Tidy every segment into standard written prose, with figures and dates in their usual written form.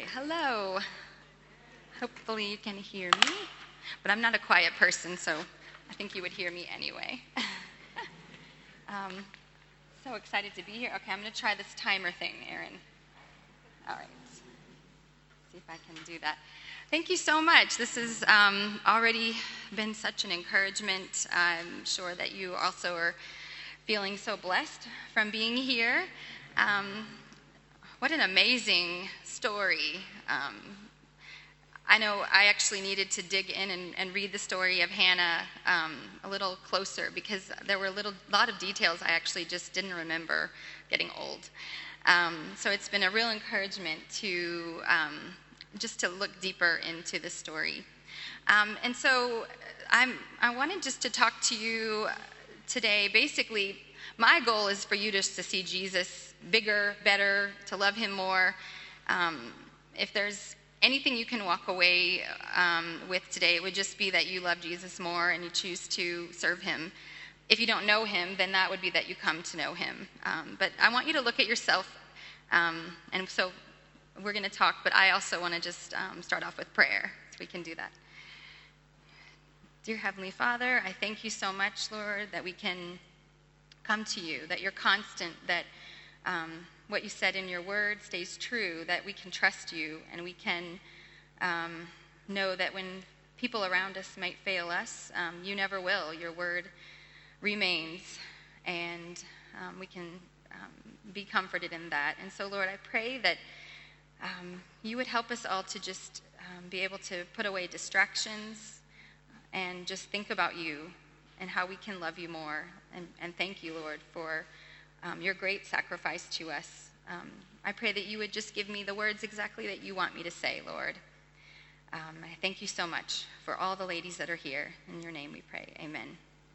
Hello. Hopefully you can hear me, but I'm not a quiet person, so I think you would hear me anyway. So excited to be here. Okay, I'm going to try this timer thing, Aaron. All right. See if I can do that. Thank you so much. This has already been such an encouragement. I'm sure that you also are feeling so blessed from being here. What an amazing story. I know I actually needed to dig in and read the story of Hannah a little closer because there were a lot of details I actually just didn't remember getting old. So it's been a real encouragement to just to look deeper into the story. And so I wanted just to talk to you today. Basically, my goal is for you just to see Jesus bigger, better, to love him more. If there's anything you can walk away with today, it would just be that you love Jesus more and you choose to serve him. If you don't know him, then that would be that you come to know him. But I want you to look at yourself. And so we're going to talk, but I also want to just start off with prayer, so we can do that. Dear Heavenly Father, I thank you so much, Lord, that we can come to you, that you're constant, that what you said in your word stays true, that we can trust you, and we can know that when people around us might fail us, you never will. Your word remains, and we can be comforted in that. And so, Lord, I pray that you would help us all to just be able to put away distractions and just think about you and how we can love you more. And thank you, Lord, for your great sacrifice to us. I pray that you would just give me the words exactly that you want me to say, Lord. I thank you so much for all the ladies that are here. In your name we pray. Amen.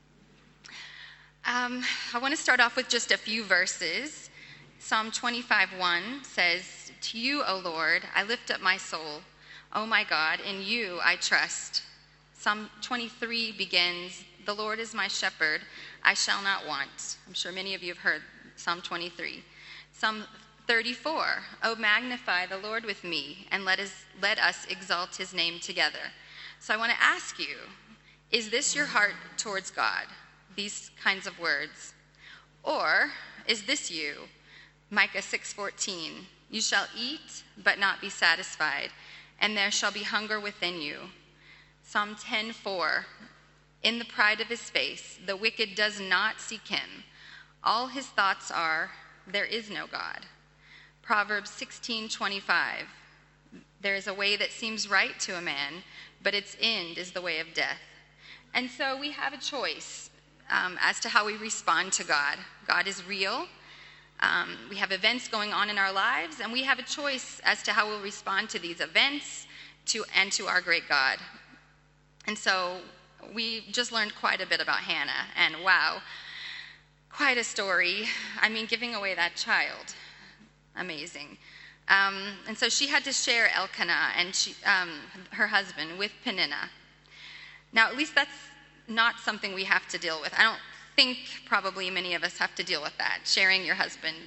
I want to start off with just a few verses. Psalm 25:1 says, "To you, O Lord, I lift up my soul. O my God, in you I trust." Psalm 23 begins, "The Lord is my shepherd, I shall not want." I'm sure many of you have heard Psalm 23. Psalm 34, "O magnify the Lord with me, and let us exalt his name together." So I want to ask you, is this your heart towards God, these kinds of words? Or is this you? Micah 6:14, "You shall eat, but not be satisfied, and there shall be hunger within you." Psalm 10:4, "In the pride of his face, the wicked does not seek him. All his thoughts are, there is no God." Proverbs 16:25, "There is a way that seems right to a man, but its end is the way of death." And so we have a choice as to how we respond to God. God is real. We have events going on in our lives, and we have a choice as to how we'll respond to these events and to our great God. And so we just learned quite a bit about Hannah, and wow, quite a story. I mean, giving away that child, amazing. And so she had to share Elkanah and her husband with Peninnah. Now, at least that's not something we have to deal with. I don't think probably many of us have to deal with that, sharing your husband.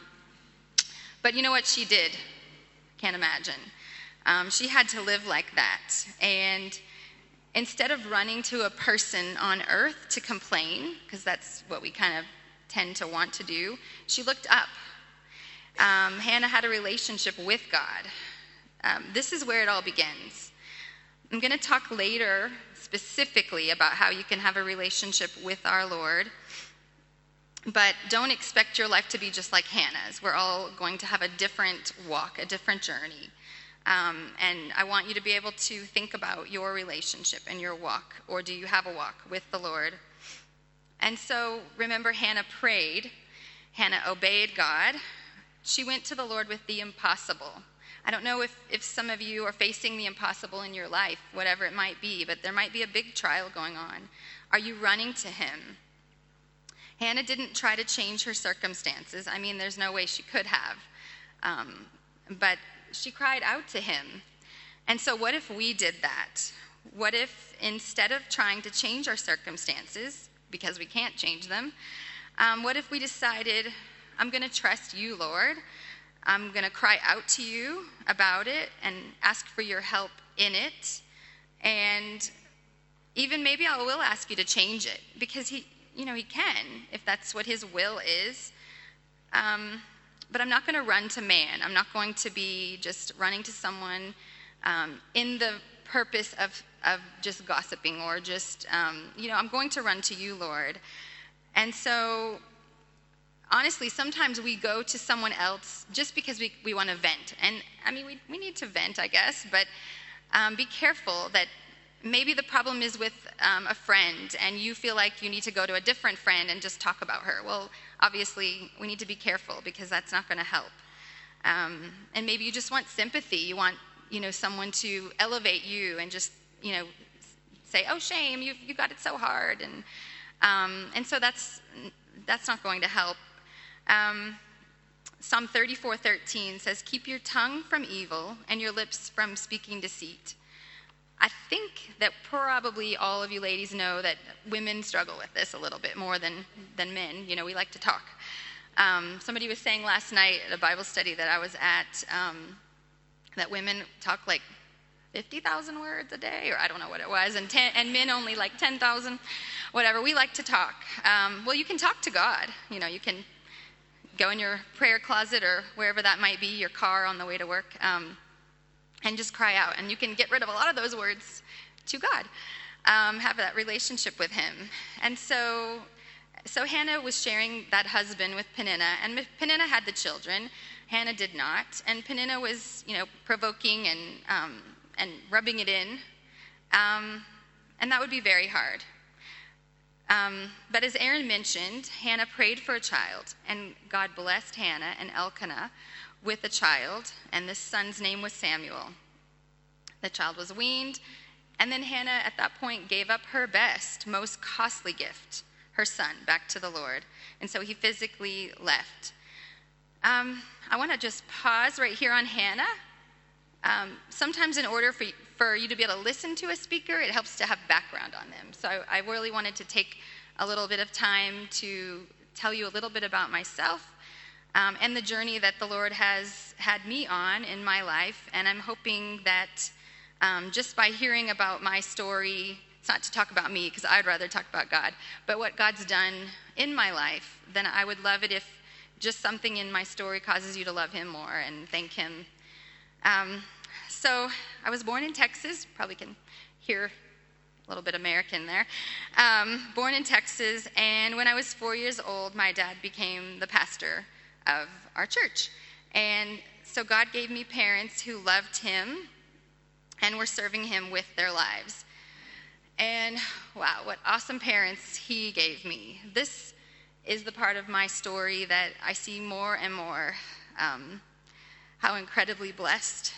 But you know what she did? Can't imagine. She had to live like that. And instead of running to a person on earth to complain, because that's what we kind of tend to want to do, she looked up. Hannah had a relationship with God. This is where it all begins. I'm going to talk later specifically about how you can have a relationship with our Lord, but don't expect your life to be just like Hannah's. We're all going to have a different walk, a different journey. And I want you to be able to think about your relationship and your walk, or do you have a walk with the Lord? And so remember, Hannah prayed. Hannah obeyed God. She went to the Lord with the impossible. I don't know if some of you are facing the impossible in your life, whatever it might be, but there might be a big trial going on. Are you running to him? Hannah didn't try to change her circumstances. I mean, there's no way she could have. But she cried out to him. And so what if we did that? What if instead of trying to change our circumstances, because we can't change them, what if we decided, I'm going to trust you, Lord. I'm going to cry out to you about it and ask for your help in it. And even maybe I will ask you to change it, because he can, if that's what his will is. But I'm not going to run to man. I'm not going to be just running to someone in the purpose of just gossiping or just, I'm going to run to you, Lord. And so, honestly, sometimes we go to someone else just because we want to vent. And, I mean, we need to vent, I guess, but be careful that maybe the problem is with a friend and you feel like you need to go to a different friend and just talk about her. Well, obviously, we need to be careful because that's not going to help. And maybe you just want sympathy. You want, someone to elevate you and just, say, oh, shame, you got it so hard. And so that's not going to help. Psalm 34:13 says, keep your tongue from evil and your lips from speaking deceit. I think that probably all of you ladies know that women struggle with this a little bit more than men. We like to talk. Somebody was saying last night at a Bible study that I was at that women talk like 50,000 words a day, or I don't know what it was, and men only like 10,000, whatever. We like to talk. Well, you can talk to God. You can go in your prayer closet or wherever that might be, your car on the way to work, and just cry out. And you can get rid of a lot of those words to God, have that relationship with him. And so Hannah was sharing that husband with Peninnah, and Peninnah had the children. Hannah did not. And Peninnah was, provoking and rubbing it in. And that would be very hard. But as Aaron mentioned, Hannah prayed for a child, and God blessed Hannah and Elkanah with a child, and this son's name was Samuel. The child was weaned, and then Hannah at that point gave up her best, most costly gift, her son, back to the Lord. And so he physically left. I want to just pause right here on Hannah. Sometimes in order for you to be able to listen to a speaker, it helps to have background on them. So I really wanted to take a little bit of time to tell you a little bit about myself and the journey that the Lord has had me on in my life. And I'm hoping that just by hearing about my story, it's not to talk about me because I'd rather talk about God, but what God's done in my life, then I would love it if just something in my story causes you to love him more and thank him. So I was born in Texas, probably can hear a little bit American there. Born in Texas, and when I was 4 years old, my dad became the pastor of our church. And so God gave me parents who loved him and were serving him with their lives. And wow, what awesome parents he gave me. This is the part of my story that I see more and more, how incredibly blessed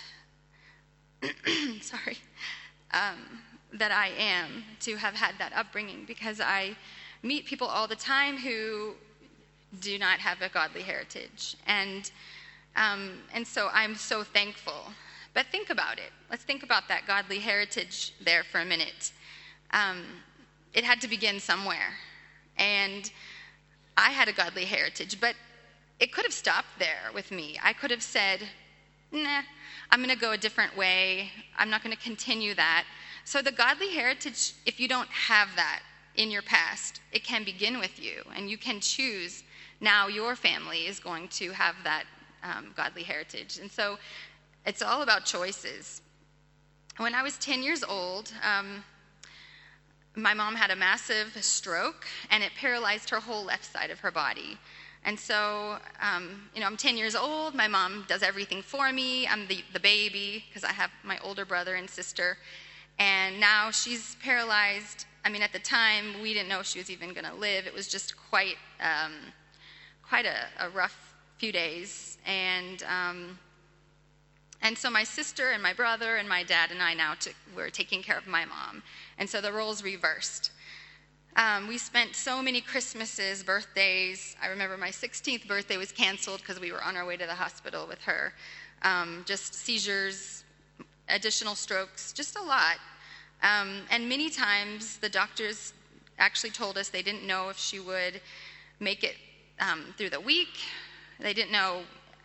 that I am to have had that upbringing, because I meet people all the time who do not have a godly heritage. And so I'm so thankful. But think about it. Let's think about that godly heritage there for a minute. It had to begin somewhere. And I had a godly heritage, but it could have stopped there with me. I could have said, nah, I'm going to go a different way. I'm not going to continue that. So the godly heritage, if you don't have that in your past, it can begin with you. And you can choose now your family is going to have that godly heritage. And so it's all about choices. When I was 10 years old, my mom had a massive stroke, and it paralyzed her whole left side of her body. And so, I'm 10 years old. My mom does everything for me. I'm the baby because I have my older brother and sister. And now she's paralyzed. I mean, at the time, we didn't know if she was even going to live. It was just quite a rough few days. And so my sister and my brother and my dad and I now were taking care of my mom. And so the roles reversed. We spent so many Christmases, birthdays. I remember my 16th birthday was canceled because we were on our way to the hospital with her. Just seizures, additional strokes, just a lot. And many times the doctors actually told us they didn't know if she would make it through the week. They didn't know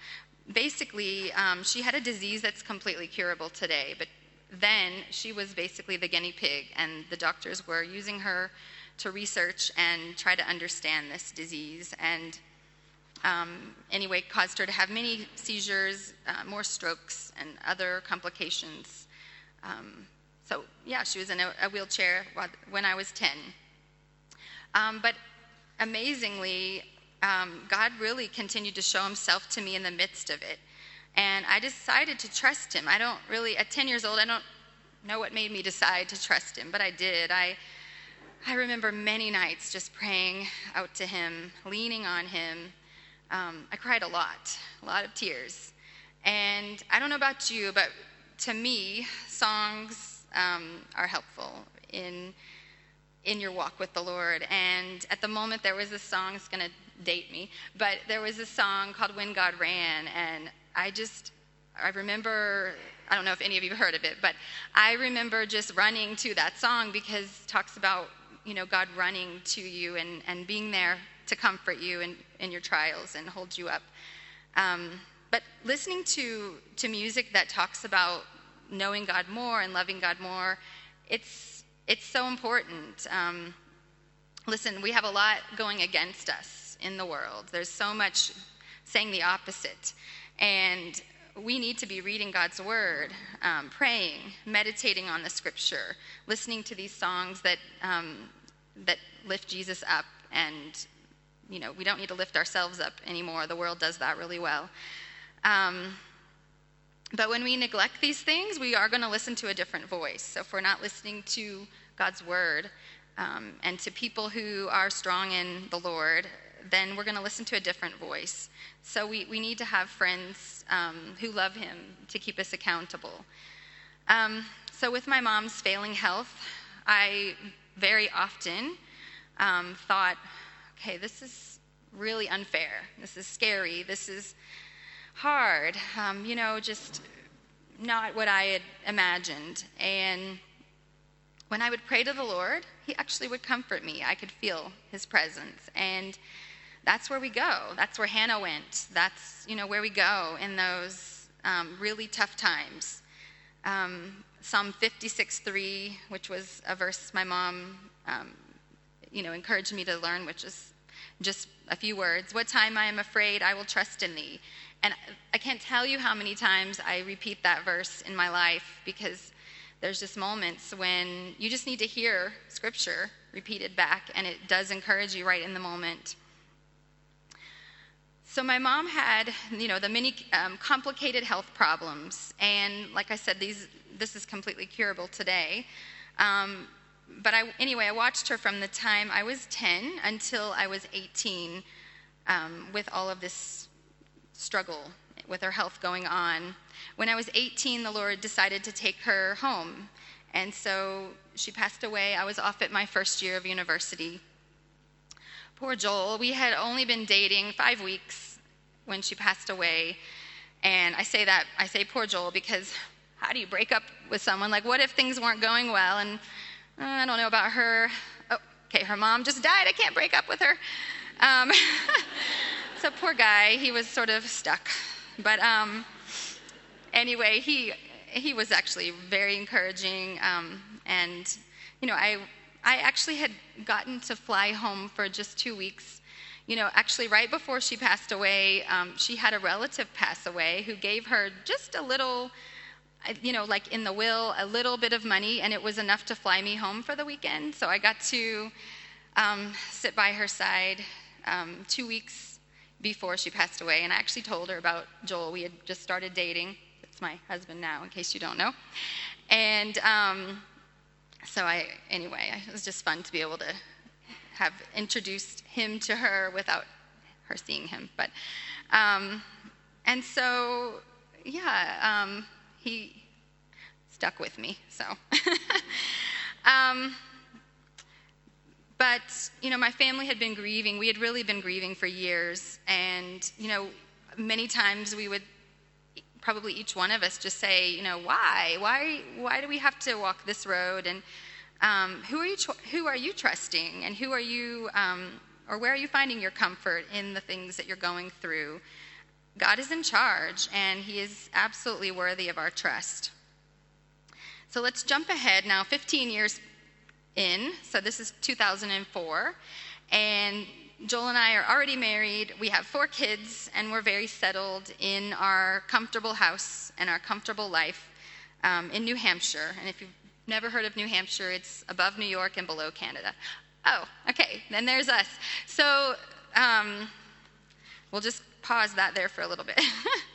basically, she had a disease that's completely curable today, but then she was basically the guinea pig, and the doctors were using her to research and try to understand this disease, and anyway, caused her to have many seizures, more strokes, and other complications. So yeah, she was in a wheelchair when I was 10. But amazingly, God really continued to show himself to me in the midst of it. And I decided to trust him. At 10 years old, I don't know what made me decide to trust him, but I did. I remember many nights just praying out to him, leaning on him. I cried a lot of tears. And I don't know about you, but to me, songs are helpful in your walk with the Lord. And at the moment, there was a song, it's going to date me, but there was a song called When God Ran, and I remember, I don't know if any of you have heard of it, but I remember just running to that song because it talks about, God running to you and being there to comfort you in your trials and hold you up. But listening to music that talks about knowing God more and loving God more, it's so important. Listen, we have a lot going against us in the world. There's so much saying the opposite. And we need to be reading God's word, praying, meditating on the scripture, listening to these songs that lift Jesus up. And, we don't need to lift ourselves up anymore. The world does that really well. But when we neglect these things, we are going to listen to a different voice. So if we're not listening to God's word and to people who are strong in the Lord, then we're going to listen to a different voice. So we need to have friends who love him to keep us accountable. So with my mom's failing health, I very often thought, okay, this is really unfair. This is scary. This is hard. Just not what I had imagined. And when I would pray to the Lord, he actually would comfort me. I could feel his presence. And that's where we go. That's where Hannah went. That's, where we go in those really tough times. Psalm 56:3, which was a verse my mom, encouraged me to learn, which is just a few words. What time I am afraid, I will trust in thee. And I can't tell you how many times I repeat that verse in my life, because there's just moments when you just need to hear scripture repeated back, and it does encourage you right in the moment. So my mom had, the many complicated health problems, and like I said, this is completely curable today. But I watched her from the time I was 10 until I was 18 with all of this struggle with her health going on. When I was 18, the Lord decided to take her home, and so she passed away. I was off at my first year of university. Poor Joel. We had only been dating 5 weeks when she passed away, and I say poor Joel because how do you break up with someone? Like, what if things weren't going well? And I don't know about her. Oh, okay, her mom just died. I can't break up with her. So poor guy, he was sort of stuck. But anyway, he was actually very encouraging. And, I actually had gotten to fly home for just 2 weeks. Actually right before she passed away, she had a relative pass away who gave her just a little, like in the will, a little bit of money, and it was enough to fly me home for the weekend. So I got to sit by her side 2 weeks before she passed away, and I actually told her about Joel. We had just started dating. It's my husband now, in case you don't know. And it was just fun to be able to have introduced him to her without her seeing him. But he stuck with me. So, but my family had been grieving. We had really been grieving for years, and many times we would probably each one of us just say, why do we have to walk this road? And who are you trusting, and who are you, or where are you finding your comfort in the things that you're going through? God is in charge, and he is absolutely worthy of our trust. So let's jump ahead now 15 years in. So this is 2004, and Joel and I are already married. We have 4 kids, and we're very settled in our comfortable house and our comfortable life in New Hampshire. And if you've never heard of New Hampshire, it's above New York and below Canada. Oh, okay, then there's us. So we'll just pause that there for a little bit.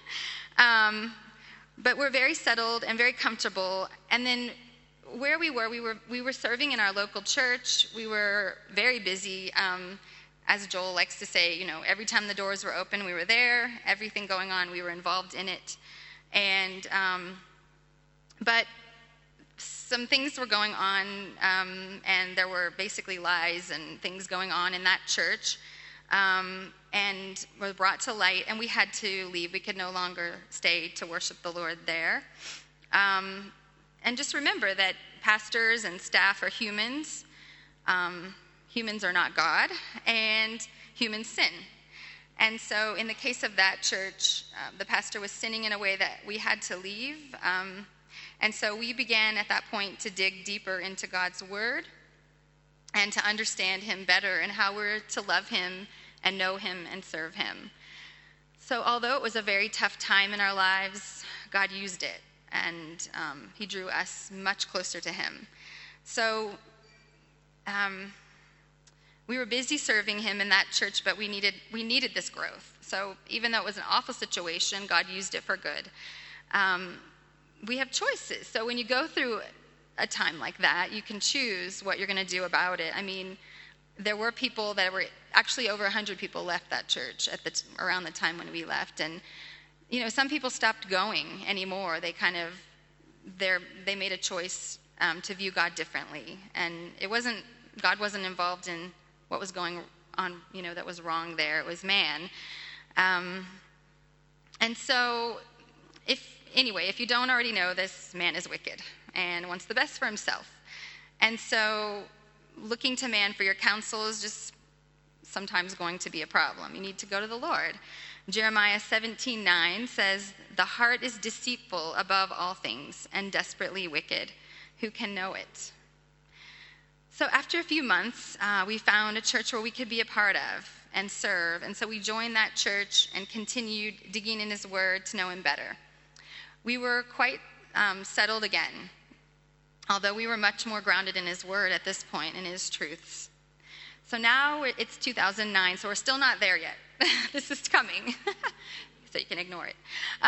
But we're very settled and very comfortable. And then where we were serving in our local church. We were very busy. As Joel likes to say, every time the doors were open, we were there. Everything going on, we were involved in it. And but some things were going on, and there were basically lies and things going on in that church, and were brought to light, and we had to leave. We could no longer stay to worship the Lord there. And just remember that pastors and staff are humans. Humans are not God, and humans sin. And so in the case of that church, the pastor was sinning in a way that we had to leave. And so we began at that point to dig deeper into God's word and to understand him better and how we're to love him and know him and serve him. So although it was a very tough time in our lives, God used it, and he drew us much closer to him. So we were busy serving him in that church, but we needed this growth. So even though it was an awful situation, God used it for good. We have choices. So when you go through a time like that, you can choose what you're going to do about it. I mean, there were people that were actually over 100 people left that church around the time when we left, and some people stopped going anymore. They they made a choice to view God differently, and God wasn't involved in what was going on, that was wrong there. It was man. And so if you don't already know, this man is wicked and wants the best for himself. And so looking to man for your counsel is just sometimes going to be a problem. You need to go to the Lord. Jeremiah 17:9 says, "The heart is deceitful above all things and desperately wicked. Who can know it?" So after a few months, we found a church where we could be a part of and serve. And so we joined that church and continued digging in his word to know him better. We were quite settled again, although we were much more grounded in his word at this point, in his truths. So now it's 2009, so we're still not there yet. This is coming, so you can ignore it.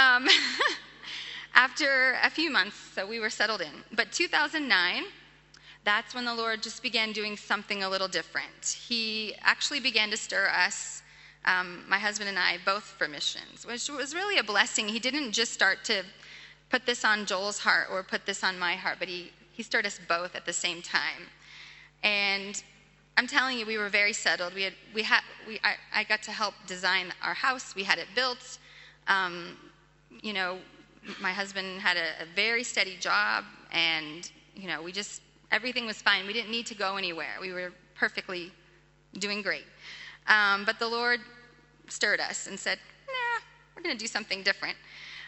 After a few months, so we were settled in. But 2009, that's when the Lord just began doing something a little different. He actually began to stir us, my husband and I, both for missions, which was really a blessing. He didn't just start to put this on Joel's heart or put this on my heart, but he stirred us both at the same time. And I'm telling you, we were very settled. I got to help design our house. We had it built. My husband had a very steady job, and everything was fine. We didn't need to go anywhere. We were perfectly doing great. But the Lord stirred us and said, we're going to do something different.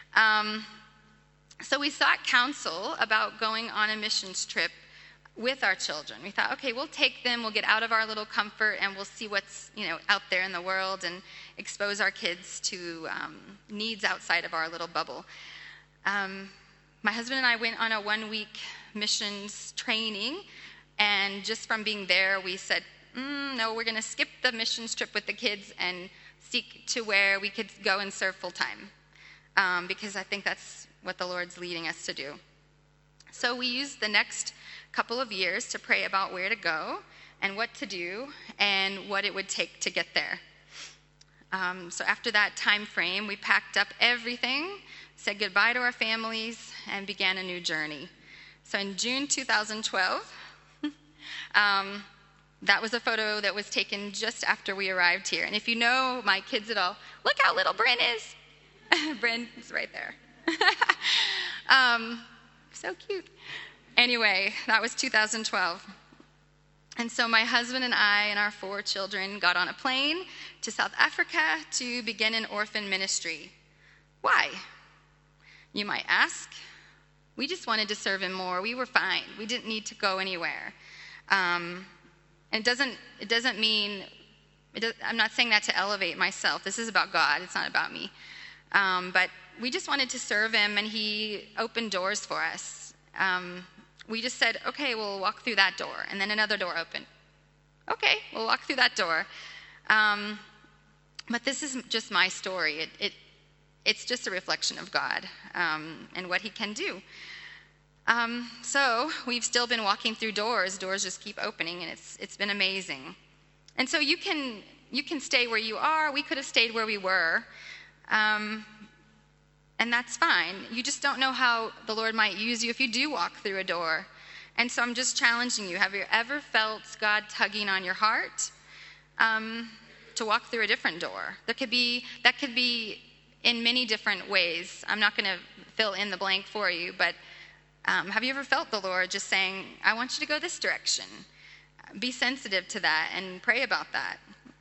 So we sought counsel about going on a missions trip with our children. We thought, okay, we'll take them, we'll get out of our little comfort, and we'll see what's out there in the world and expose our kids to needs outside of our little bubble. My husband and I went on a 1-week missions training, and just from being there, we said, no, we're going to skip the missions trip with the kids and seek to where we could go and serve full time, because I think that's what the Lord's leading us to do. So we used the next couple of years to pray about where to go and what to do and what it would take to get there. So after that time frame, we packed up everything, said goodbye to our families, and began a new journey. So in June 2012, that was a photo that was taken just after we arrived here. And if you know my kids at all, look how little Bryn is. Bryn is right there. So cute. Anyway, that was 2012. And so my husband and I and our 4 children got on a plane to South Africa to begin an orphan ministry. Why? You might ask. We just wanted to serve him more. We were fine. We didn't need to go anywhere. And it doesn't mean, I'm not saying that to elevate myself. This is about God. It's not about me. But we just wanted to serve him, and he opened doors for us. We just said, okay, we'll walk through that door. And then another door opened. Okay, we'll walk through that door. But this is just my story. It's just a reflection of God and what he can do. So we've still been walking through doors. Doors just keep opening, and it's been amazing. And so you can stay where you are. We could have stayed where we were. And that's fine. You just don't know how the Lord might use you if you do walk through a door. And so I'm just challenging you. Have you ever felt God tugging on your heart to walk through a different door? That could be in many different ways. I'm not going to fill in the blank for you, but have you ever felt the Lord just saying, I want you to go this direction? Be sensitive to that and pray about that.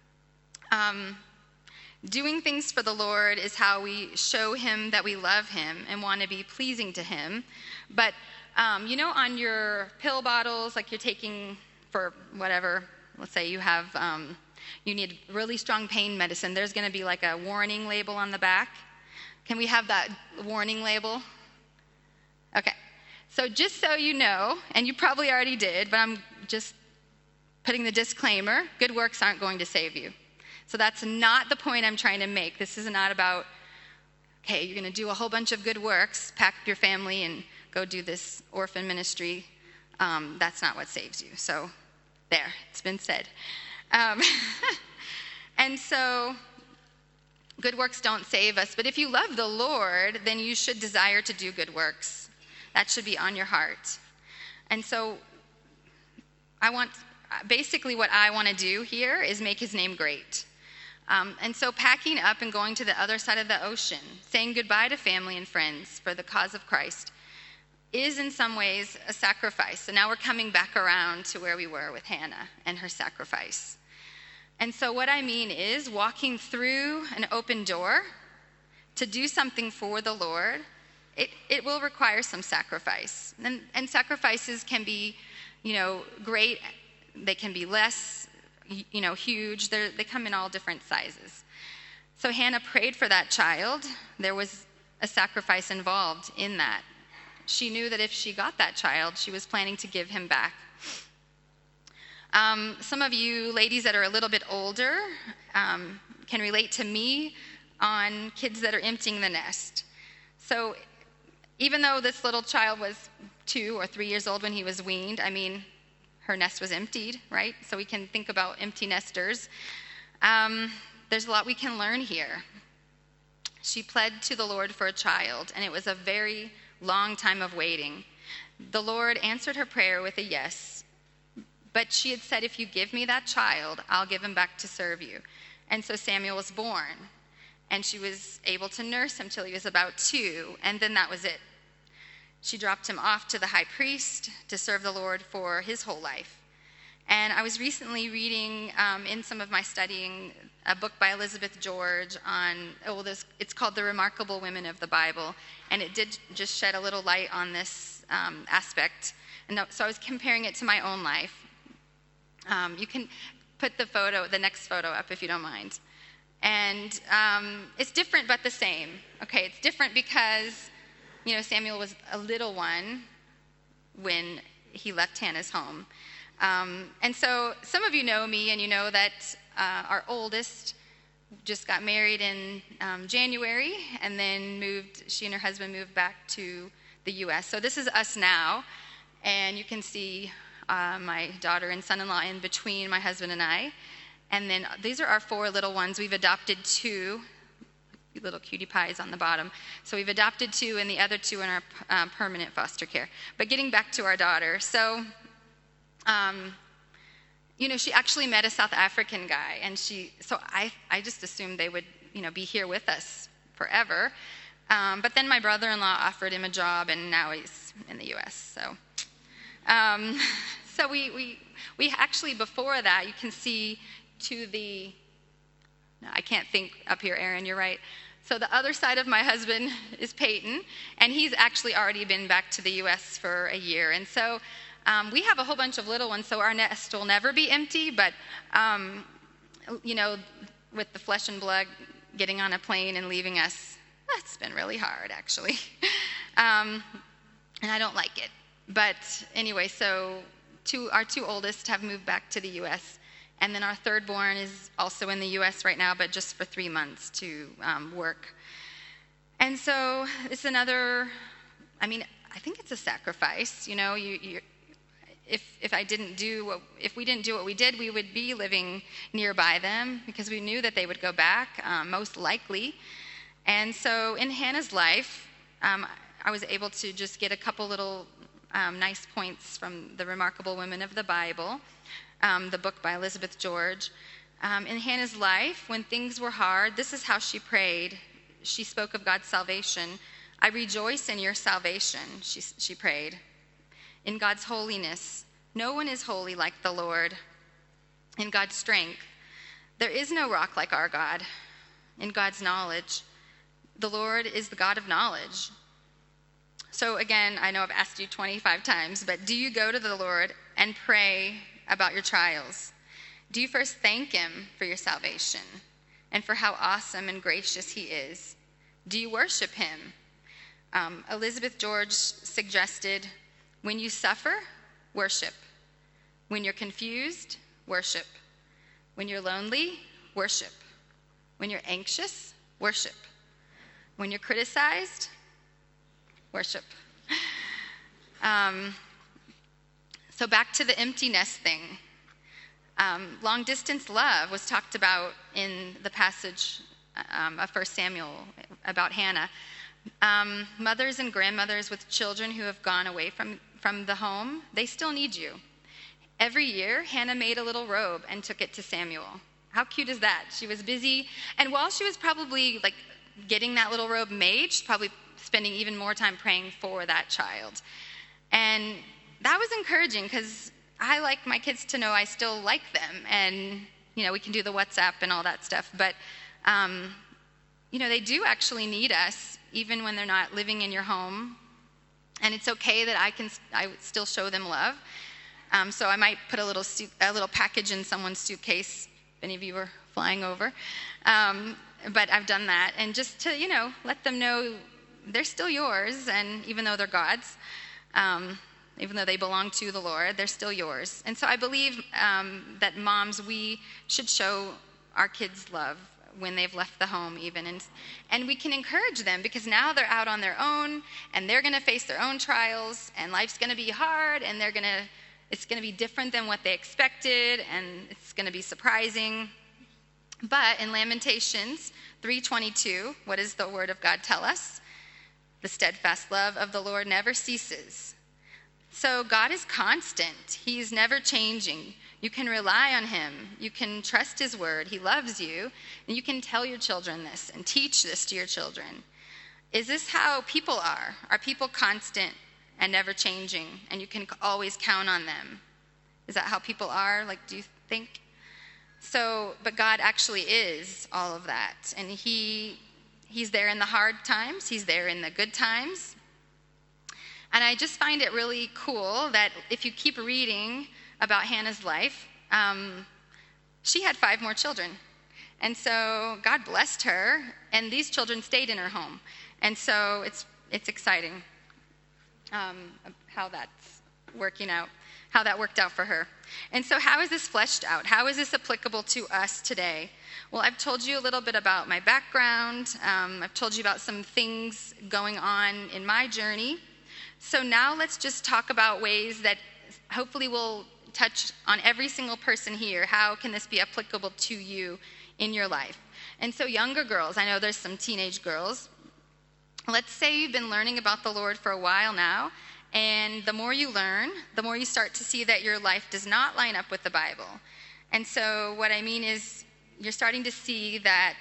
Doing things for the Lord is how we show him that we love him and want to be pleasing to him. But, on your pill bottles, like you're taking for whatever, let's say you have, you need really strong pain medicine, there's going to be like a warning label on the back. Can we have that warning label? Okay. So just so you know, and you probably already did, but I'm just putting the disclaimer, good works aren't going to save you. So that's not the point I'm trying to make. This is not about, okay, you're going to do a whole bunch of good works, pack up your family, and go do this orphan ministry. That's not what saves you. So there, it's been said. And so good works don't save us. But if you love the Lord, then you should desire to do good works. That should be on your heart. And so basically what I want to do here is make his name great. And so packing up and going to the other side of the ocean, saying goodbye to family and friends for the cause of Christ, is in some ways a sacrifice. So now we're coming back around to where we were with Hannah and her sacrifice. And so what I mean is walking through an open door to do something for the Lord, it will require some sacrifice. And sacrifices can be, great. They can be less, huge. They come in all different sizes. So Hannah prayed for that child. There was a sacrifice involved in that. She knew that if she got that child, she was planning to give him back. Some of you ladies that are a little bit older can relate to me on kids that are emptying the nest. So even though this little child was 2 or 3 years old when he was weaned, her nest was emptied, right? So we can think about empty nesters. There's a lot we can learn here. She pled to the Lord for a child, and it was a very long time of waiting. The Lord answered her prayer with a yes, but she had said, if you give me that child, I'll give him back to serve you. And so Samuel was born, and she was able to nurse him till he was about 2, and then that was it. She dropped him off to the high priest to serve the Lord for his whole life. And I was recently reading in some of my studying a book by Elizabeth George on, it's called The Remarkable Women of the Bible, and it did just shed a little light on this aspect. And so I was comparing it to my own life. You can put the next photo up if you don't mind. And it's different but the same. Okay, it's different because Samuel was a little one when he left Hannah's home. And so some of you know me, and you know that our oldest just got married in January, and then she and her husband moved back to the U.S. So this is us now, and you can see my daughter and son-in-law in between my husband and I. And then these are our 4 little ones. We've adopted 2. Little cutie pies on the bottom. So we've adopted 2, and the other 2 in our permanent foster care. But getting back to our daughter, so she actually met a South African guy, and so I just assumed they would be here with us forever. But then my brother-in-law offered him a job, and now he's in the U.S. So we actually, before that, you can see to the, no, I can't think up here, Aaron, you're right. So the other side of my husband is Peyton, and he's actually already been back to the U.S. for a year. And so we have a whole bunch of little ones, so our nest will never be empty. But, with the flesh and blood getting on a plane and leaving us, that's been really hard, actually. And I don't like it. But anyway, so our two oldest have moved back to the U.S., and then our third born is also in the U.S. right now, but just for 3 months to work. And so it's another, I think it's a sacrifice. If we didn't do what we did, we would be living nearby them because we knew that they would go back, most likely. And so in Hannah's life, I was able to just get a couple little nice points from the Remarkable Women of the Bible, the book by Elizabeth George. In Hannah's life, when things were hard, this is how she prayed. She spoke of God's salvation. I rejoice in your salvation, she prayed. In God's holiness, no one is holy like the Lord. In God's strength, there is no rock like our God. In God's knowledge, the Lord is the God of knowledge. So again, I know I've asked you 25 times, but do you go to the Lord and pray about your trials? Do you first thank him for your salvation and for how awesome and gracious he is? Do you worship him? Elizabeth George suggested, when you suffer, worship. When you're confused, worship. When you're lonely, worship. When you're anxious, worship. When you're criticized, worship. So back to the empty nest thing. Long distance love was talked about in the passage of 1 Samuel about Hannah. Mothers and grandmothers with children who have gone away from the home, they still need you. Every year, Hannah made a little robe and took it to Samuel. How cute is that? She was busy, and while she was probably getting that little robe made, she's probably spending even more time praying for that child. And that was encouraging because I like my kids to know I still like them, and we can do the WhatsApp and all that stuff, but they do actually need us even when they're not living in your home. And it's okay that I would still show them love. So I might put a little package in someone's suitcase if any of you were flying over. But I've done that, and just to let them know they're still yours, and even though they're God's, even though they belong to the Lord, they're still yours. And so I believe that moms, we should show our kids love when they've left the home even. And we can encourage them because now they're out on their own, and they're going to face their own trials, and life's going to be hard, and it's going to be different than what they expected, and it's going to be surprising. But in Lamentations 3:22, what does the Word of God tell us? The steadfast love of the Lord never ceases. So God is constant. He's never changing. You can rely on him. You can trust his word. He loves you. And you can tell your children this and teach this to your children. Is this how people are? Are people constant and never changing, and you can always count on them? Is that how people are? Do you think? So, but God actually is all of that. And he's there in the hard times. He's there in the good times. And I just find it really cool that if you keep reading about Hannah's life, she had 5 more children. And so God blessed her, and these children stayed in her home. And so it's exciting how that's working out, how that worked out for her. And so how is this fleshed out? How is this applicable to us today? Well, I've told you a little bit about my background. I've told you about some things going on in my journey. So now let's just talk about ways that hopefully will touch on every single person here. How can this be applicable to you in your life? And so younger girls, I know there's some teenage girls. Let's say you've been learning about the Lord for a while now, and the more you learn, the more you start to see that your life does not line up with the Bible. And so what I mean is you're starting to see that,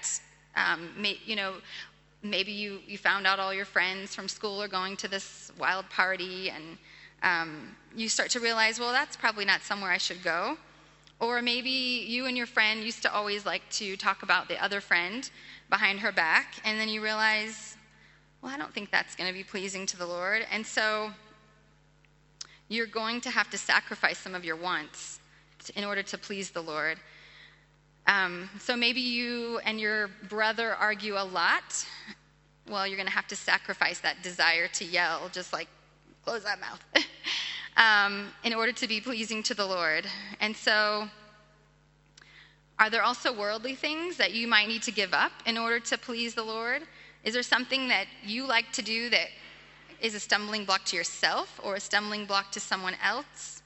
maybe you found out all your friends from school are going to this wild party, and you start to realize, well, that's probably not somewhere I should go. Or maybe you and your friend used to always like to talk about the other friend, behind her back, and then you realize, well, I don't think that's going to be pleasing to the Lord. And so you're going to have to sacrifice some of your wants in order to please the Lord. So maybe you and your brother argue a lot. Well, you're going to have to sacrifice that desire to yell, just like, close that mouth, in order to be pleasing to the Lord. And so are there also worldly things that you might need to give up in order to please the Lord? Is there something that you like to do that is a stumbling block to yourself or a stumbling block to someone else?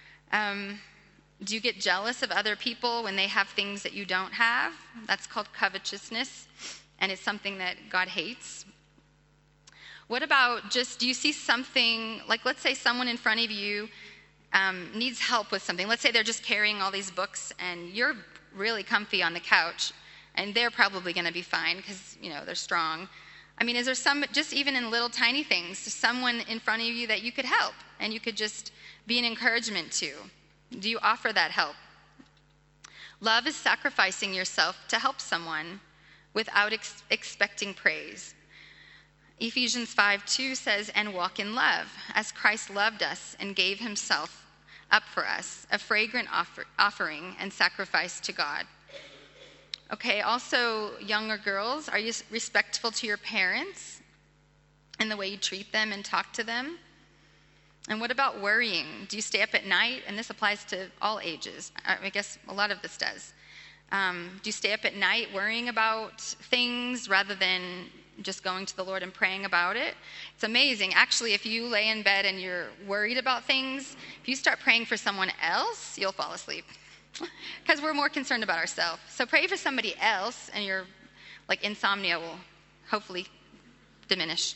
Do you get jealous of other people when they have things that you don't have? That's called covetousness, and it's something that God hates. What about do you see something, like let's say someone in front of you needs help with something. Let's say they're just carrying all these books and you're really comfy on the couch, and they're probably going to be fine because, they're strong. I mean, is there just even in little tiny things, someone in front of you that you could help and you could just be an encouragement to? Do you offer that help? Love is sacrificing yourself to help someone without expecting praise. Ephesians 5:2 says, "And walk in love, as Christ loved us and gave himself up for us, a fragrant offering and sacrifice to God." Okay, also younger girls, are you respectful to your parents in the way you treat them and talk to them? And what about worrying? Do you stay up at night? And this applies to all ages. I guess a lot of this does. Do you stay up at night worrying about things rather than just going to the Lord and praying about it? It's amazing. Actually, if you lay in bed and you're worried about things, if you start praying for someone else, you'll fall asleep because we're more concerned about ourselves. So pray for somebody else and your insomnia will hopefully diminish.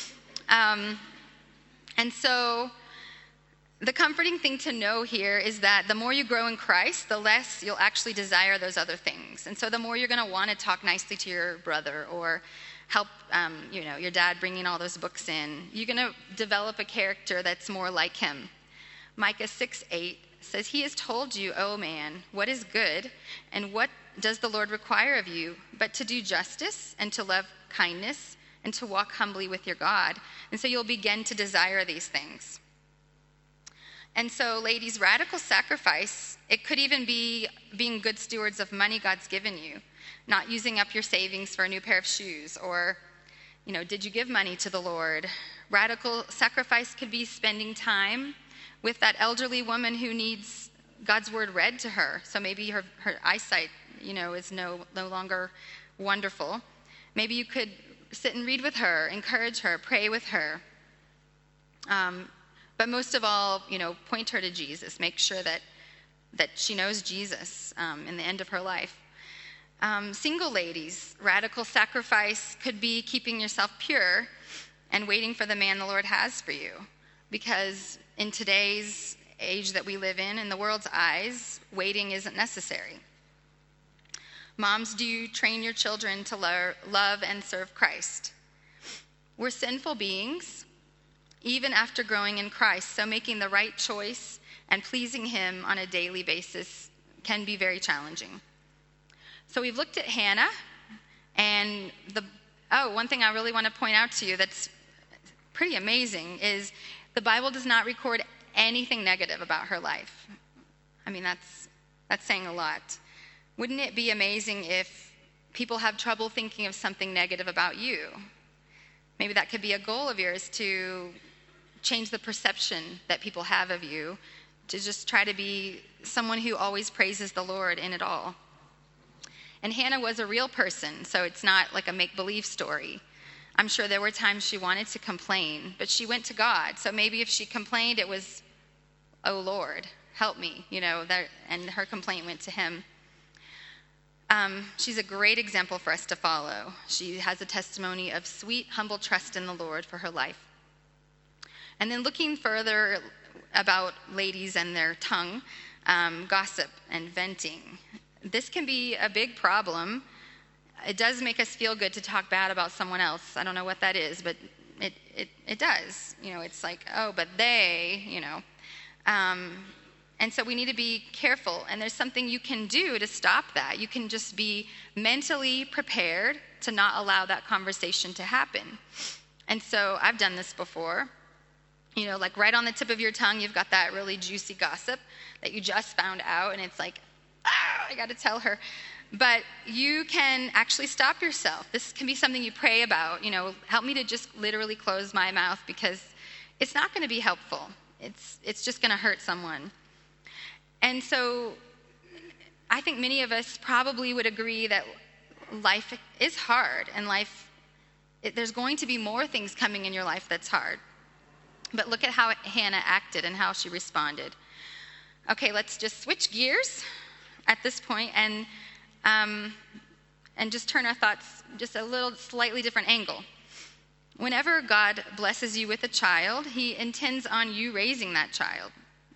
And so the comforting thing to know here is that the more you grow in Christ, the less you'll actually desire those other things. And so the more you're going to want to talk nicely to your brother or help, your dad bringing all those books in. You're going to develop a character that's more like him. Micah 6:8 says, "He has told you, O man, what is good, and what does the Lord require of you, but to do justice and to love kindness and to walk humbly with your God." And so you'll begin to desire these things. And so, ladies, radical sacrifice, it could even be being good stewards of money God's given you, not using up your savings for a new pair of shoes, or, did you give money to the Lord? Radical sacrifice could be spending time with that elderly woman who needs God's word read to her. So maybe her eyesight, is no longer wonderful. Maybe you could sit and read with her, encourage her, pray with her. But most of all, point her to Jesus. Make sure that she knows Jesus in the end of her life. Single ladies, radical sacrifice could be keeping yourself pure and waiting for the man the Lord has for you. Because in today's age that we live in the world's eyes, waiting isn't necessary. Moms, do you train your children to love and serve Christ? We're sinful beings, even after growing in Christ, so making the right choice and pleasing him on a daily basis can be very challenging. So we've looked at Hannah, and one thing I really want to point out to you that's pretty amazing is the Bible does not record anything negative about her life. I mean, that's saying a lot. Wouldn't it be amazing if people have trouble thinking of something negative about you? Maybe that could be a goal of yours, to change the perception that people have of you, to just try to be someone who always praises the Lord in it all. And Hannah was a real person, so it's not like a make-believe story. I'm sure there were times she wanted to complain, but she went to God. So maybe if she complained, it was, "Oh Lord, help me," and her complaint went to him. She's a great example for us to follow. She has a testimony of sweet, humble trust in the Lord for her life. And then looking further about ladies and their tongue, gossip and venting. This can be a big problem. It does make us feel good to talk bad about someone else. I don't know what that is, but it does. It's like, oh, but they, And so we need to be careful. And there's something you can do to stop that. You can just be mentally prepared to not allow that conversation to happen. And so I've done this before. You know, like right on the tip of your tongue, you've got that really juicy gossip that you just found out. And it's like, I got to tell her. But you can actually stop yourself. This can be something you pray about. You know, help me to just literally close my mouth, because it's not going to be helpful. It's just going to hurt someone. And so I think many of us probably would agree that life is hard, and there's going to be more things coming in your life that's hard. But look at how Hannah acted and how she responded. Okay, let's just switch gears at this point and just turn our thoughts just a little slightly different angle. Whenever God blesses you with a child, he intends on you raising that child.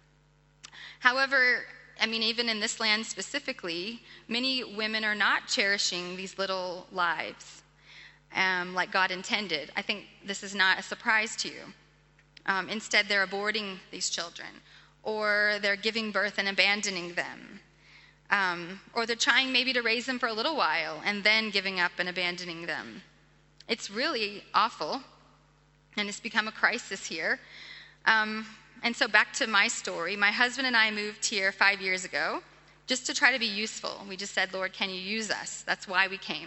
However, I mean, even in this land specifically, many women are not cherishing these little lives like God intended. I think this is not a surprise to you. Instead, they're aborting these children, or they're giving birth and abandoning them, or they're trying maybe to raise them for a little while and then giving up and abandoning them. It's really awful, and it's become a crisis here. And so back to my story. My husband and I moved here 5 years ago just to try to be useful. We just said, Lord, can you use us? That's why we came.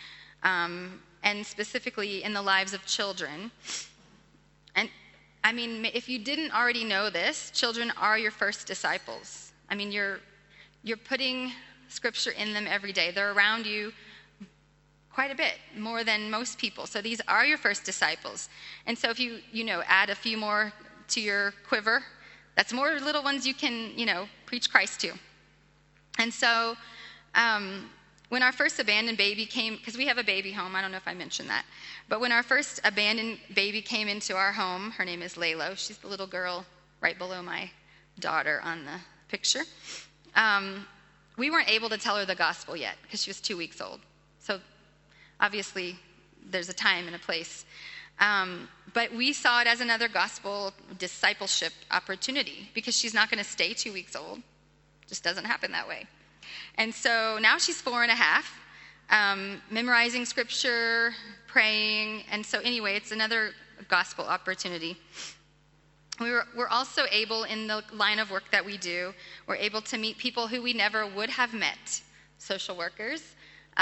And specifically in the lives of children. And I mean, if you didn't already know this, children are your first disciples. I mean, you're putting scripture in them every day. They're around you quite a bit, more than most people. So these are your first disciples. And so if you add a few more to your quiver, that's more little ones you can, preach Christ to. And so when our first abandoned baby came, because we have a baby home, I don't know if I mentioned that, but when our first abandoned baby came into our home, her name is Laylo. She's the little girl right below my daughter on the picture. We weren't able to tell her the gospel yet because she was 2 weeks old. So obviously there's a time and a place. But we saw it as another gospel discipleship opportunity, because she's not going to stay 2 weeks old. Just doesn't happen that way. And so now she's 4.5, memorizing scripture, praying. And so anyway, it's another gospel opportunity. We're also able, in the line of work that we do, we're able to meet people who we never would have met. Social workers,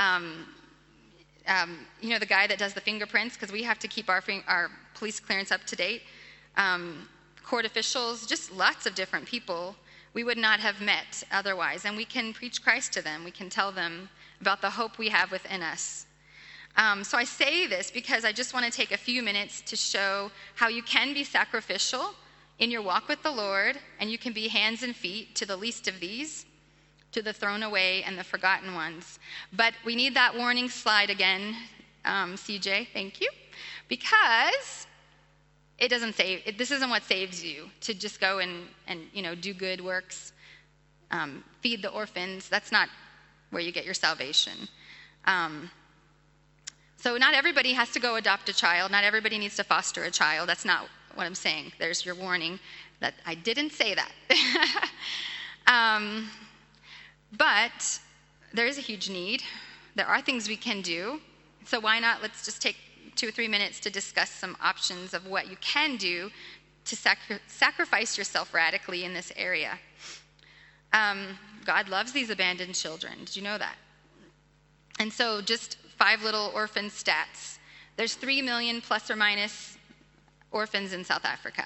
the guy that does the fingerprints, because we have to keep our police clearance up to date. Court officials, just lots of different people we would not have met otherwise. And we can preach Christ to them. We can tell them about the hope we have within us. So I say this because I just want to take a few minutes to show how you can be sacrificial in your walk with the Lord, and you can be hands and feet to the least of these, to the thrown away and the forgotten ones. But we need that warning slide again, CJ, thank you, because it doesn't save. This isn't what saves you, to just go and do good works, feed the orphans. That's not where you get your salvation. So not everybody has to go adopt a child. Not everybody needs to foster a child. That's not what I'm saying. There's your warning that I didn't say that. But there is a huge need. There are things we can do. So why not, let's just take 2 or 3 minutes to discuss some options of what you can do to sacrifice yourself radically in this area. God loves these abandoned children. Did you know that? And so just 5 little orphan stats. There's 3 million plus or minus orphans in South Africa.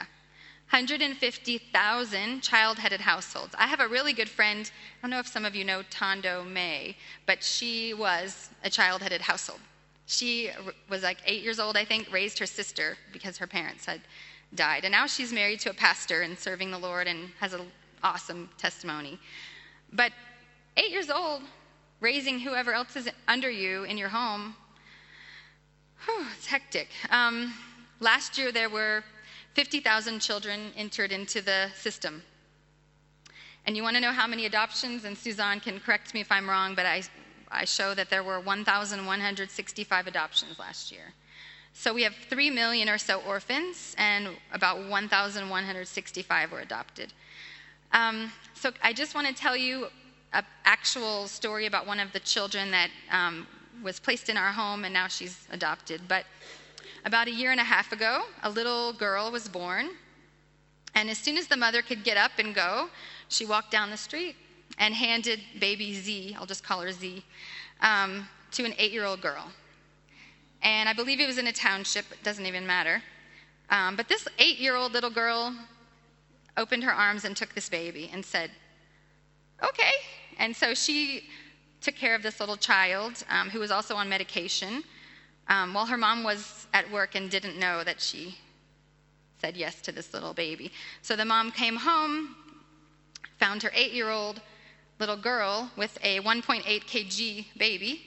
150,000 child-headed households. I have a really good friend, I don't know if some of you know Tondo May, but she was a child-headed household. She was like 8 years old, I think, raised her sister because her parents had died. And now she's married to a pastor and serving the Lord and has an awesome testimony. But 8 years old, raising whoever else is under you in your home, it's hectic. Last year there were 50,000 children entered into the system. And you want to know how many adoptions? And Suzanne can correct me if I'm wrong, but I show that there were 1,165 adoptions last year. So we have 3 million or so orphans, and about 1,165 were adopted. So I just want to tell you an actual story about one of the children that was placed in our home, and now she's adopted. But about 1.5 years ago, a little girl was born. And as soon as the mother could get up and go, she walked down the street and handed baby Z, I'll just call her Z, to an 8-year-old girl. And I believe it was in a township, it doesn't even matter. But this 8-year-old little girl opened her arms and took this baby and said, okay. And so she took care of this little child who was also on medication while her mom was at work and didn't know that she said yes to this little baby. So the mom came home, found her 8-year-old little girl with a 1.8 kg baby.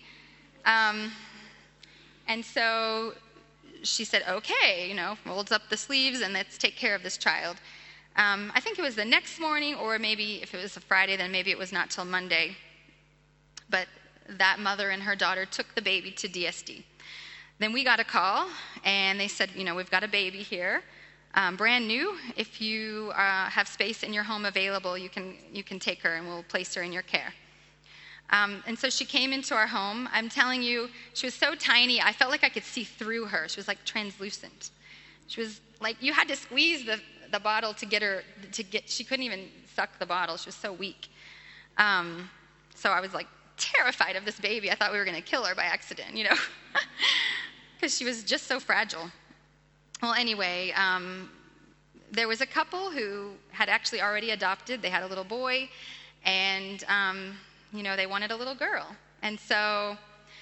And so she said, okay, rolls up the sleeves and let's take care of this child. I think it was the next morning, or maybe if it was a Friday, then maybe it was not till Monday. But that mother and her daughter took the baby to DSD. Then we got a call, and they said, we've got a baby here. Brand new. If you have space in your home available, you can take her and we'll place her in your care. And so she came into our home. I'm telling you, she was so tiny, I felt like I could see through her. She was like translucent. She was like, you had to squeeze the bottle to get her, she couldn't even suck the bottle. She was so weak. So I was like terrified of this baby. I thought we were going to kill her by accident, because she was just so fragile. Well, anyway, there was a couple who had actually already adopted. They had a little boy, and, they wanted a little girl. And so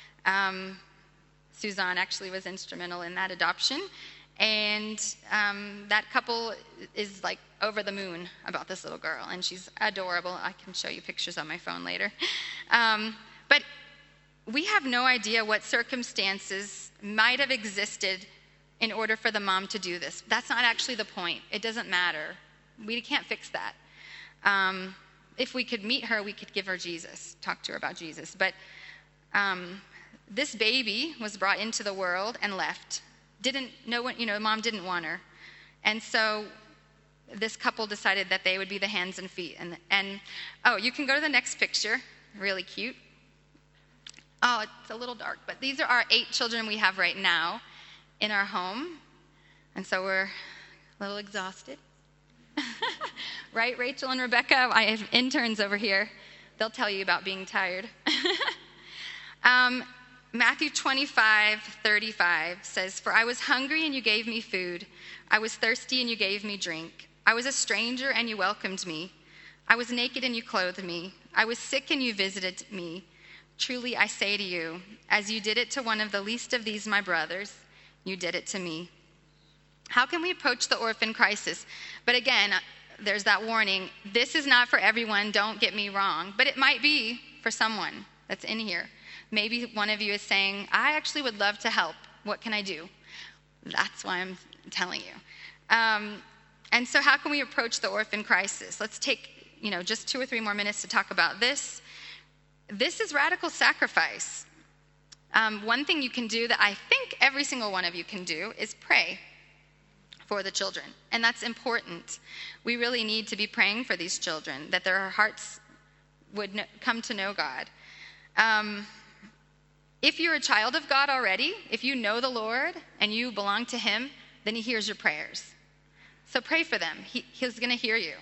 Suzanne actually was instrumental in that adoption. And that couple is like over the moon about this little girl, and she's adorable. I can show you pictures on my phone later. But we have no idea what circumstances might have existed in order for the mom to do this. That's not actually the point. It doesn't matter. We can't fix that. If we could meet her, we could give her Jesus, talk to her about Jesus. But this baby was brought into the world and left. Mom didn't want her. And so this couple decided that they would be the hands and feet. And you can go to the next picture. Really cute. Oh, it's a little dark, but these are our 8 children we have right now in our home. And so we're a little exhausted. Right, Rachel and Rebecca? I have interns over here. They'll tell you about being tired. Matthew 25:35 says, "For I was hungry and you gave me food. I was thirsty and you gave me drink. I was a stranger and you welcomed me. I was naked and you clothed me. I was sick and you visited me. Truly I say to you, as you did it to one of the least of these my brothers, you did it to me." How can we approach the orphan crisis? But again, there's that warning. This is not for everyone, don't get me wrong. But it might be for someone that's in here. Maybe one of you is saying, I actually would love to help. What can I do? That's why I'm telling you. And so how can we approach the orphan crisis? Let's take, just 2 or 3 more minutes to talk about this. This is radical sacrifice. One thing you can do that I think every single one of you can do is pray for the children. And that's important. We really need to be praying for these children, that their hearts would come to know God. If you're a child of God already, if you know the Lord and you belong to him, then he hears your prayers. So pray for them. He's going to hear you.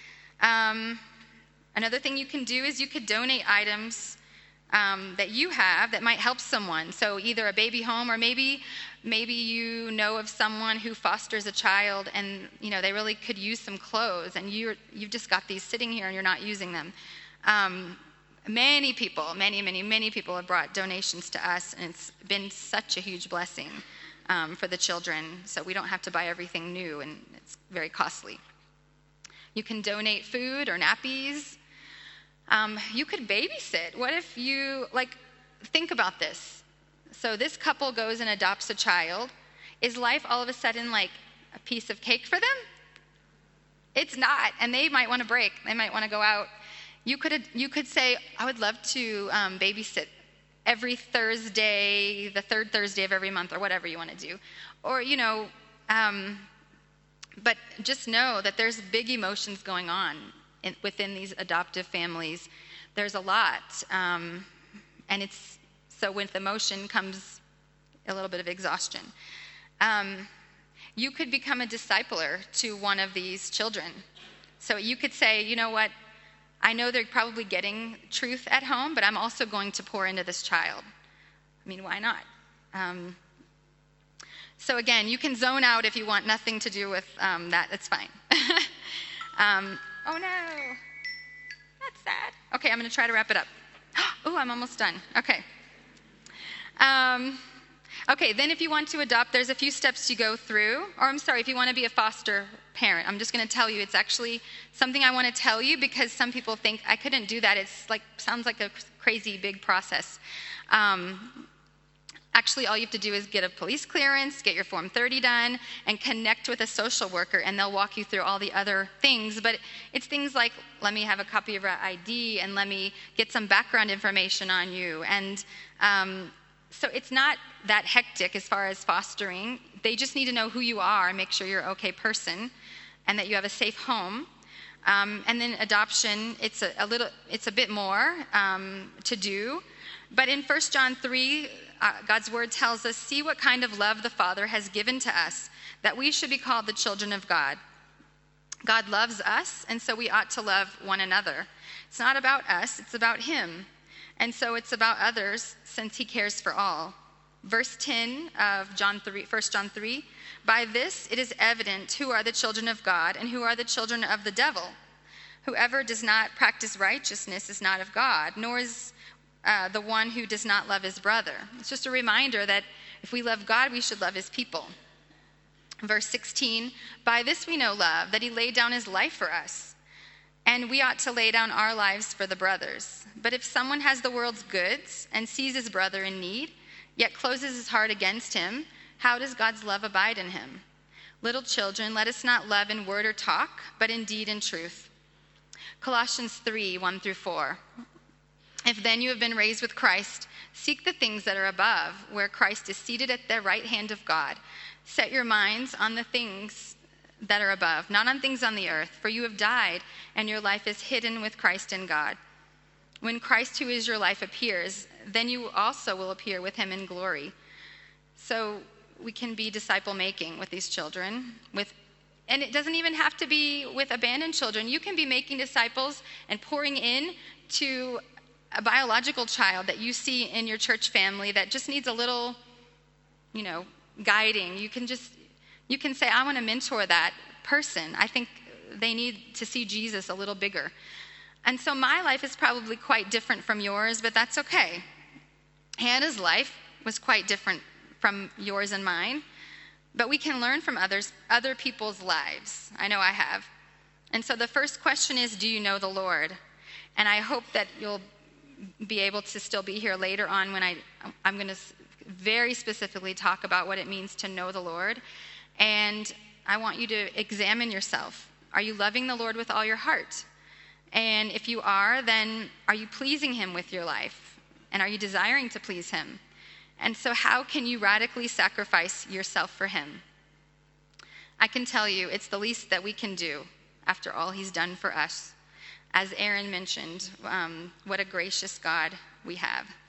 Another thing you can do is you could donate items that you have that might help someone. So either a baby home, or maybe you know of someone who fosters a child and they really could use some clothes, and you've just got these sitting here and you're not using them. Many people, many people have brought donations to us, and it's been such a huge blessing for the children. So we don't have to buy everything new, and it's very costly. You can donate food or nappies. You could babysit. What if you, think about this. So this couple goes and adopts a child. Is life all of a sudden like a piece of cake for them? It's not, and they might want to break. They might want to go out. You could say, I would love to babysit every Thursday, the 3rd Thursday of every month, or whatever you want to do. Or, but just know that there's big emotions going on within these adoptive families. There's a lot. And it's so with emotion comes a little bit of exhaustion. You could become a discipler to one of these children. So you could say, you know what, I know they're probably getting truth at home, but I'm also going to pour into this child. I mean, why not? So again, you can zone out if you want nothing to do with that. That's fine. Oh no, that's sad. Okay, I'm going to try to wrap it up. Oh, I'm almost done. Okay. Okay, then if you want to adopt, there's a few steps you go through. Or I'm sorry, if you want to be a foster parent, I'm just going to tell you, it's actually something I want to tell you because some people think I couldn't do that. It's like, sounds like a crazy big process. Actually, all you have to do is get a police clearance, get your Form 30 done, and connect with a social worker, and they'll walk you through all the other things. But it's things like, let me have a copy of your ID, and let me get some background information on you. And so it's not that hectic as far as fostering. They just need to know who you are and make sure you're an okay person and that you have a safe home. And then adoption, it's a bit more to do. But in 1 John 3, God's word tells us, see what kind of love the Father has given to us, that we should be called the children of God. God loves us, and so we ought to love one another. It's not about us, it's about him. And so it's about others, since he cares for all. Verse 10 of 1 John 3, by this it is evident who are the children of God and who are the children of the devil. Whoever does not practice righteousness is not of God, nor is the one who does not love his brother. It's just a reminder that if we love God, we should love his people. Verse 16, by this we know love, that he laid down his life for us. And we ought to lay down our lives for the brothers. But if someone has the world's goods and sees his brother in need, yet closes his heart against him, how does God's love abide in him? Little children, let us not love in word or talk, but in deed and truth. Colossians 3, 1 through 4. If then you have been raised with Christ, seek the things that are above, where Christ is seated at the right hand of God. Set your minds on the things that are above, not on things on the earth, for you have died, and your life is hidden with Christ in God. When Christ, who is your life, appears, then you also will appear with him in glory. So we can be disciple-making with these children, and it doesn't even have to be with abandoned children. You can be making disciples and pouring in to a biological child that you see in your church family that just needs a little, guiding. You can say, I want to mentor that person. I think they need to see Jesus a little bigger. And so my life is probably quite different from yours, but that's okay. Hannah's life was quite different from yours and mine, but we can learn from other people's lives. I know I have. And so the first question is, do you know the Lord? And I hope that you'll be able to still be here later on when I'm going to very specifically talk about what it means to know the Lord. And I want you to examine yourself. Are you loving the Lord with all your heart? And if you are, then are you pleasing him with your life? And are you desiring to please him? And so how can you radically sacrifice yourself for him? I can tell you it's the least that we can do after all he's done for us. As Aaron mentioned, what a gracious God we have.